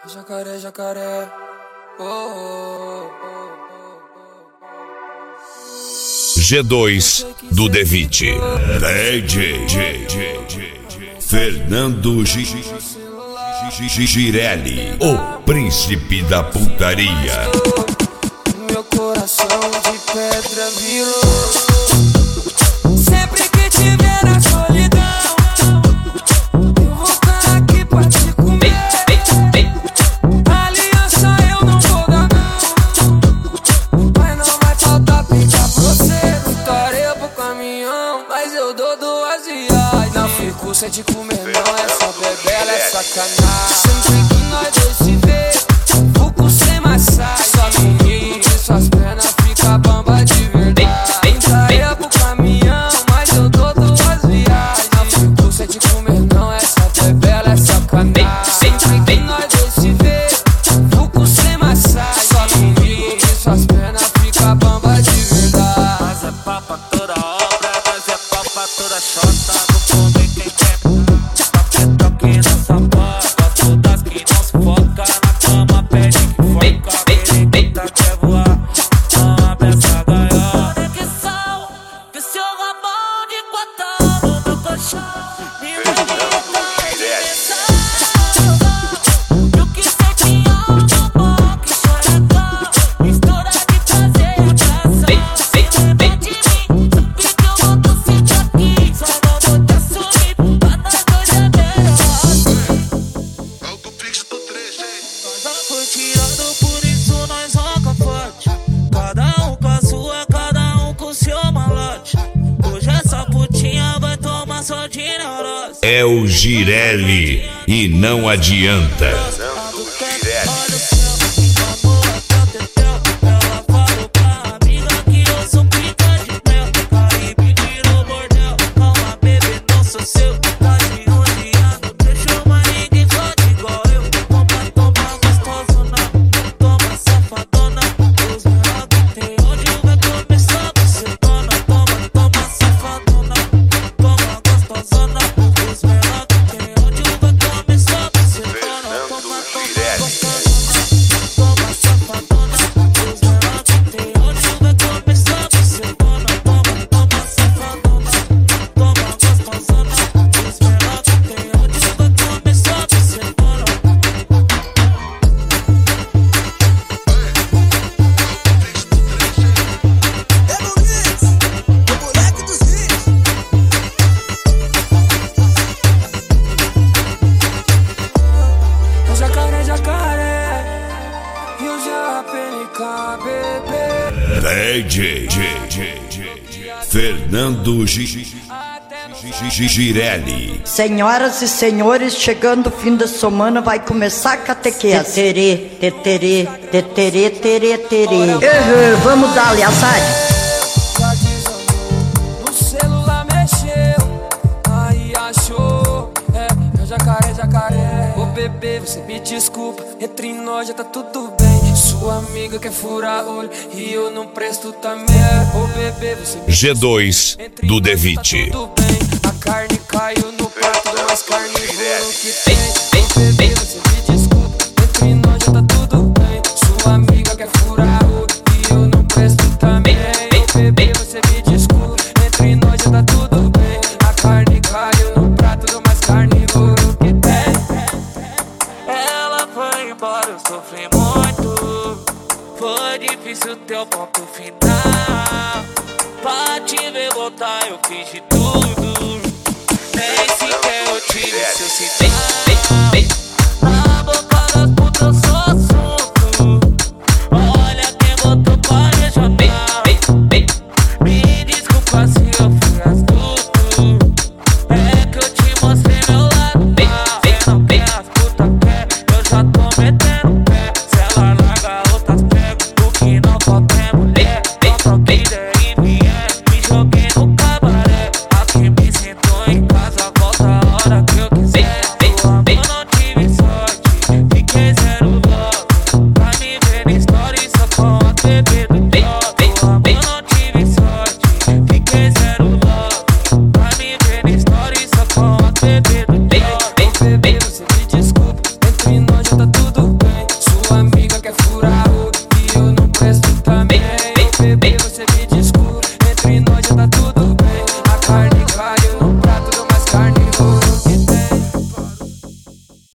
Jacaré, jacaré. Oh, oh, oh. G2 do Devite. DJ Fernando Girelli, o príncipe da putaria. Meu coração de pedra virou. Sempre que tiver na solidão, eu vou estar aqui pra te comer. Aliança eu não vou dar não, mas não vai faltar pintar pra você. Vitória pro caminhão, mas eu dou 2 viagens. Não fico sem te comer não, essa bebela é sacanagem. Sempre que nós dois se vê, fico sem massagem. Só menino e suas pernas fica bamba de verdade. Vitória pro caminhão, mas eu dou 2 viagens. Não fico sem te comer não, essa bebela é sacanagem. Sempre que nós dois se vê, fico sem massagem. Só menino e suas pernas fica bamba de verdade. Nós é papa toda obra, nós é papa toda chota. No fundo e quem quer toque nessa bola. Gosto das que não se foca, na cama pede que foca. Periquita quer voar, não abre essa gaiola. Conexão, que seu rabão de quatão no meu colchão. Me bonita a dimensão. E o que sente algo bom, que choradão. Mistura de prazer e atração. Lembra de mim, sabe que eu volto sempre aqui. Só não vou te assumir, pra nós dois é melhor. Nós já foi tirado, por isso nós roca forte. Cada um com a sua, cada um com o seu malote. Hoje essa putinha vai tomar só de neurose. É o Girelli e não adianta. Olha o céu, amor, até o tetel. Ela falou pra amiga que eu sou pica de mel. Caribe virou bordel. Calma, bebê, não sou seu. Tá de 11 anos, deixou mais ninguém fode igual eu. Toma gostosona, toma safadona. Os menor que tem onde vai começar a ser dona. Toma safadona, toma gostosona. Os menor que tem onde vai começar a ser dona. Toma gostosona, toma safadona. Os menor que tem onde vai começar a ser dona. Toma safadona, toma gostosona. Os menor que tem onde vai começar a ser dona. Jacaré, jacaré, e o JPNK, bebê. DJ Fernando Girelli. Senhoras e senhores, chegando o fim da semana, vai começar a catequese. Teterê, teterê, teterê, terê. Vamos dar-lhe azar. Já desamou, no celular mexeu, aí achou. É jacaré, jacaré. Ô bebê, você me desculpa, entre nós já tá tudo bem. Sua amiga quer furar olho e eu não presto também. Ô bebê, você me G2 entre do nós já tá Devite. tudo bem. A carne caiu no prato do mais carnívoro que tem. Ô bebê, você me desculpa, entre nós já tá tudo bem. Sua amiga quer furar olho e eu não presto também. Ô bebê, você me desculpa, entre nós já tá tudo bem. A carne caiu no prato do mais carnívoro que tem. Ela foi embora, eu sofri muito. Foi difícil ter o ponto final. Pra te ver voltar eu fiz de tudo. Nem sequer eu tive seu sinal.